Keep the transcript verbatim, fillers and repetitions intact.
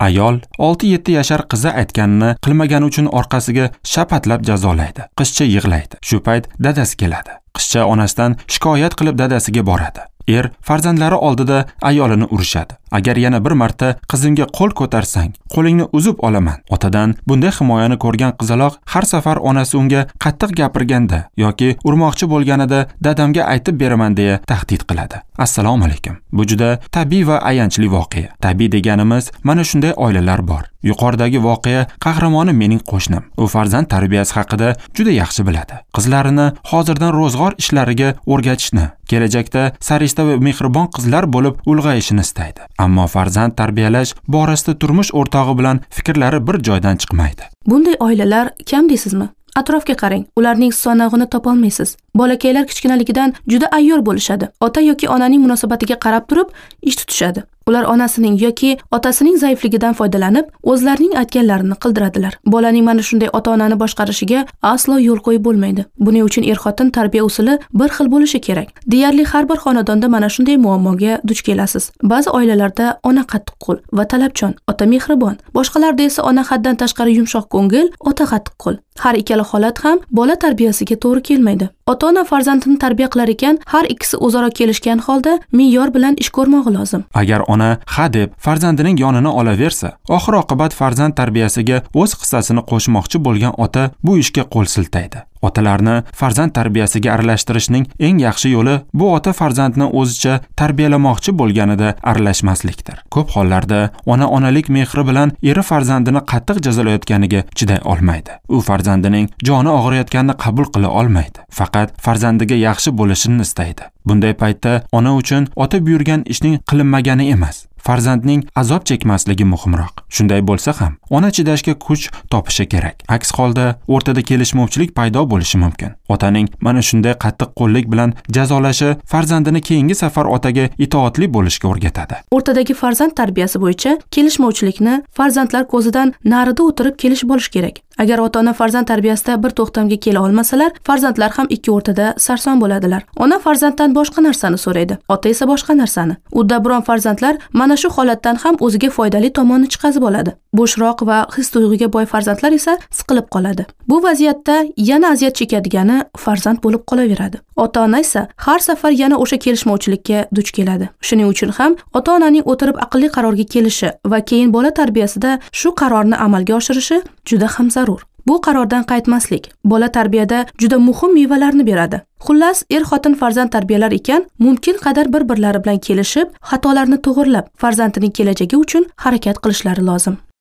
Ayol olti yetti yashar qizi aytganini qilmagani uchun orqasiga shapatlab jazolaydi. Qizcha yig'laydi. Shu payt dadasi keladi. Qizcha onasidan shikoyat qilib dadasiga boradi. Er farzandlari oldida ayolini urishadi. Agar yana bir marta qizimga qo'l ko'tarsang, qo'lingni uzib olaman. Otadan bunday himoyani ko'rgan qizaloq har safar onasi unga qattiq gapirganda yoki urmoqchi bo'lganida dadamga aytib beraman deya tahdid qiladi. Assalomu alaykum. Bu juda tabiiy va ayanchli voqea. Tabiiy deganimiz mana shunday oilalar bor. Yuqoridagi voqea qahramoni mening qo'shnim. U farzand tarbiyasi haqida juda yaxshi biladi. Qizlarini hozirdan ro'zg'or ishlariga o'rgatishni, kelajakda sarishta va mehribon qizlar bo'lib ulg'ayishini istaydi. Ammo farzand tarbiyalash borasida turmush o'rtog'i bilan fikrlari bir joydan chiqmaydi. Bunday oilalar kam deysizmi? Atrofga qarang, ularning sonog'ini topolmaysiz. Bolakaylar kichkinaligidan juda ayyor bo'lishadi. Ota yoki onaning munosabatiga qarab turib ish tutishadi. Ular onasining yoki otasining zaifligidan foydalanib, o'zlarining aytganlarini qildiradilar. Bolaning mana shunday ota-onani boshqarishiga aslo yo'l qo'yib bo'lmaydi. Buning uchun er-xotin tarbiya usuli bir xil bo'lishi kerak. Deyarli har bir xonadonda mana shunday muammoga duch kelasiz. Ba'zi oilalarda ona qattiqqo'l va talabchan, ota mehribon. Boshqalarda esa ona haddan tashqari yumshoq ko'ngil, ota qattiqqo'l. Har ikkala holat ham bola tarbiyasiga to'g'ri kelmaydi. Ota-ona farzandini tarbiya qilar ekan, har ikkisi o'zaro kelishgan holda me'yor bilan ish ko'rmog'i lozim. Agar ona ha deb farzandining yonini olaversa, oxir oqibat farzand tarbiyasiga o'z hissasini qo'shmoqchi bo'lgan ota bu ishga qo'l siltaydi. Otalarni farzand tarbiyasiga aralashtirishning eng yaxshi yo'li bu ota farzandni o'zicha tarbiyalamoqchi bo'lganida aralashmaslikdir. Ko'p hollarda ona onalik mehri bilan eri farzandini qattiq jazolayotganiga chiday olmaydi. U farzandining joni og'riyotganini qabul qila olmaydi. Faqat farzandiga yaxshi bo'lishini istaydi. Bunday paytda ona uchun ota buyurgan ishning qilinmagani emas, farzandning azob chekmasligi muhimroq. Shunday bo'lsa ham, ona chidashga kuch topishi kerak. Aks holda o'rtada kelishmovchilik paydo bo'lishi mumkin. Otaning mana shunday qattiq qo'llik bilan jazolashi farzandini keyingi safar otaga itoatli bo'lishga o'rgatadi. O'rtadagi farzand tarbiyasi bo'yicha kelishmovchilikni farzandlar ko'zidan narida o'tirib kelish bo'lish kerak. Agar ota-ona farzand tarbiyasida bir to'xtamga kela olmasalar, farzandlar ham ikki o'rtada sarson bo'ladilar. Ona farzanddan boshqa narsani so'raydi, ota esa boshqa narsani. Uddaburon farzandlar mana shu holatdan ham o'ziga foydali tomonni chiqazib oladi. Bo'shroq va his tuyg'uga boy farzandlar esa siqilib qoladi. Bu vaziyatda yana aziyat chekadigani farzand bo'lib qolaveradi. Ota-ona esa har safar yana o'sha kelishmovchilikka duch keladi. Shuning uchun ham ota-onaning o'tirib aqlli qarorga kelishi va keyin bola tarbiyasida shu qarorni amalga oshirishi juda ham zarur. Bu qarordan qaytmaslik bola tarbiyada juda muhim mevalarni beradi. Xullas, er-xotin farzand tarbiyalar ekan, mumkin qadar bir-birlari bilan kelishib, xatolarni to'g'rilab, farzandining kelajagi uchun harakat qilishlari lozim.